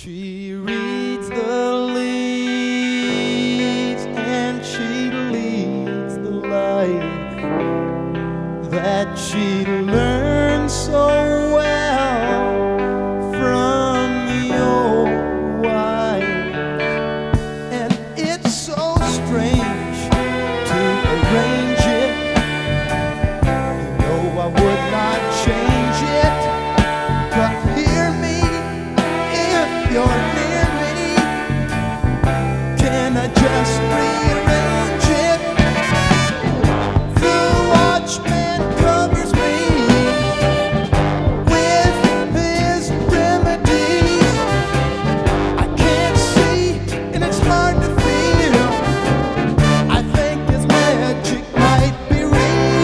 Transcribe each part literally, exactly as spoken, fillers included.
She reads the leaves and she leads the life that she learned so well from the old wife. And it's so strange to arrange it. You know I would not change it, but hear me if you're near me. Can I just rearrange it? The watchman covers me with his remedies. I can't see and it's hard to feel. I think his magic might be real.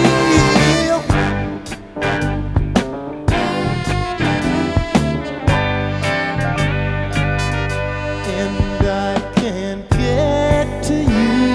And I can't get to you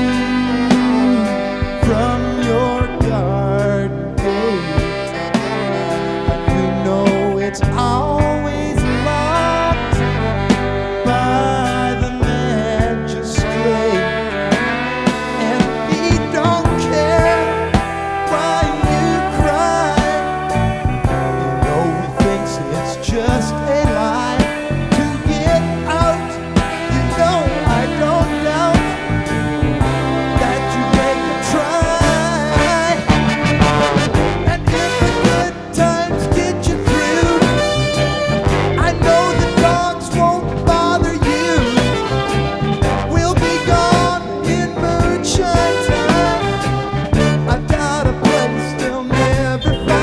from your garden gate. You know it's always locked by the magistrate, and he don't care why you cry. You know he thinks it's just a lie to get out. You know I don't doubt that you make a try. And if the good times get you through, I know the dogs won't bother you. We'll be gone in moonshine time. I've got a place they'll never find.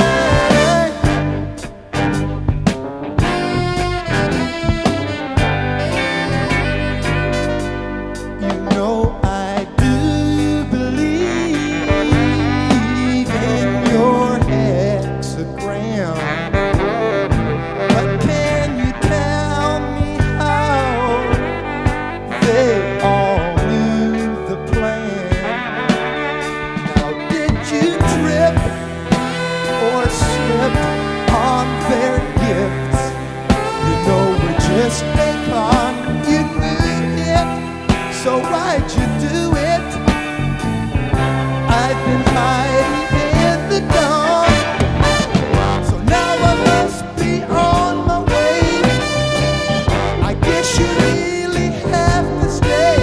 You know I do believe in your hexagram, but can you tell me how they all knew the plan? Now did you trip or slip on their gifts? You know we're just a con. You knew it, so why'd you do it? I've been hiding in the dark, so now I must be on my way. I guess you really have to stay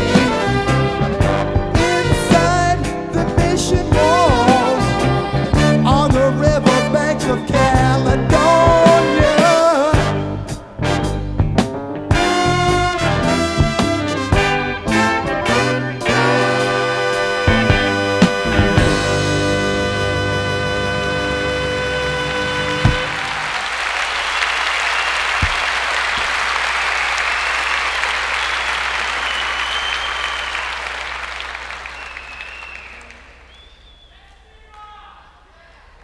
inside the mission walls on the riverbanks of Caledonia.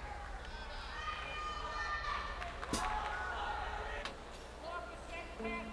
Thank you.